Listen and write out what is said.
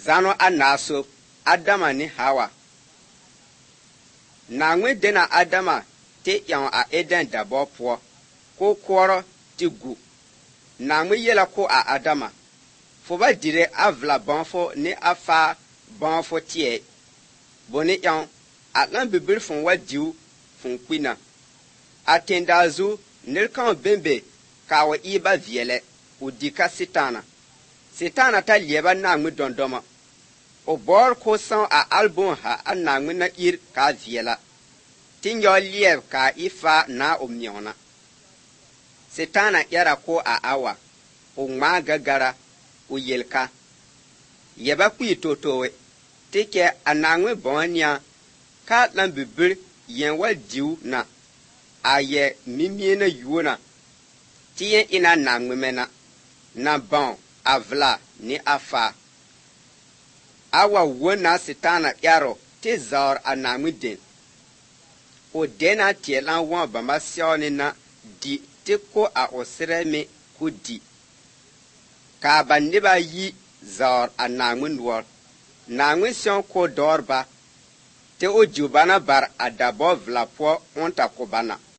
zano anaso Adama ni Hawa. Nangwe dena Adama te yan a Eden dabo po ko kworo ti gu. Nangwe yela ko a Adama. Fo ba dire avla banfo ni afa banfo tie. Boni yan atlan bibil fon wa diu fon kwina. Atendazu nilkan bembe ka wa iba viele o dika Sitana. Sitana ta lieba nangwe dondoma. O bor ko san a album ha a nangwe na ir ka viela. Tin yo lieb ka ifa na o miona. Sitana yara ko a awa. O ngma gagara o yelka. Yeba kwi totowe. Tike a nangwe bonya ka lan bibil yen wa diu na. Aye mimiena yuona. Tiyen ina nangwe mena. Na bon avla ni afa. Awa wona Sitana yaro te zar a nangwe den. O dena tielan wan bama sioni na di te ko a osire me ko di. Ka ba niba yi zar a nangwe nwor. Nangwe sion ko dorba. Te o jubana bar a dabo vla po onta ko bana.